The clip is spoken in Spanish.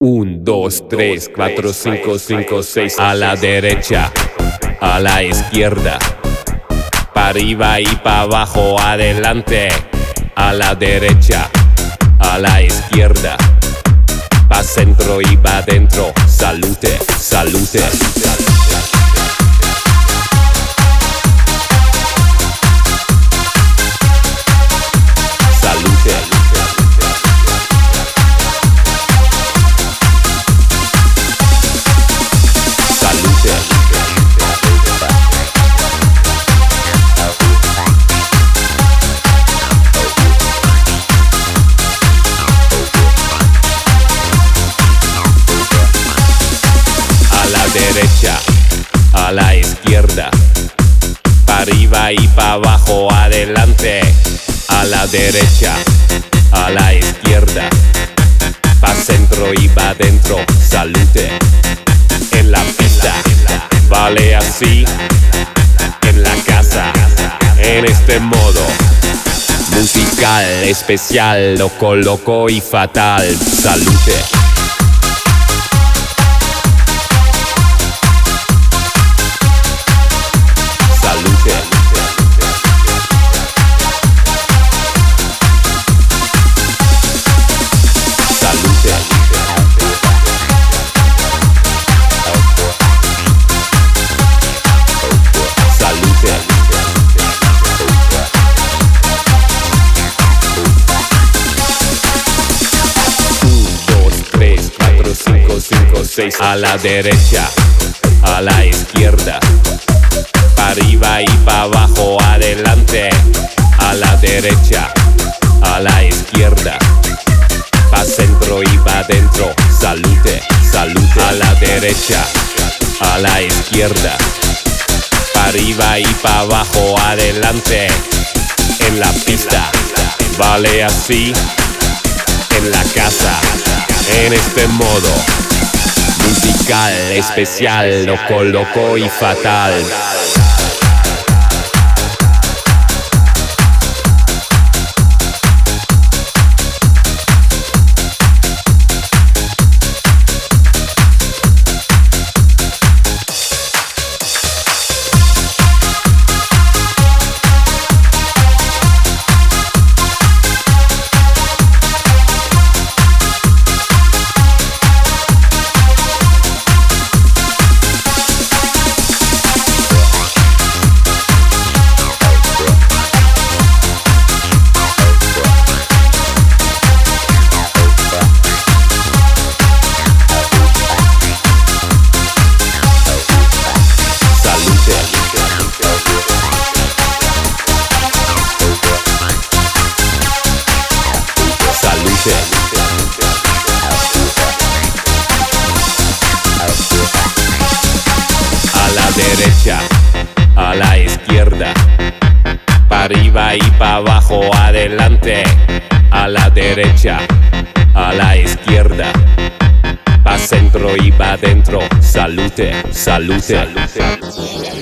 1, 2, 3, 4, 5, 5, 6. A la derecha, a la izquierda, para arriba y para abajo, adelante. A la derecha, a la izquierda, pa' centro y pa' dentro. Salute, salute. Derecha, a la izquierda, para arriba y para abajo, adelante. A la derecha, a la izquierda, pa' centro y pa' dentro. Salute en la pista, vale así. En la casa, en este modo musical, especial, loco, loco y fatal. Salute. A la derecha, a la izquierda, para arriba y para abajo, adelante. A la derecha, a la izquierda, pa' centro y pa' dentro. Salute, salute. A la derecha, a la izquierda, para arriba y para abajo, adelante. En la pista, vale así. En la casa, en este modo musical, especial, loco, loco y fatal. A la derecha, a la izquierda, para arriba y para abajo, adelante. A la derecha, a la izquierda, pa' centro y pa' dentro. Salute, salute.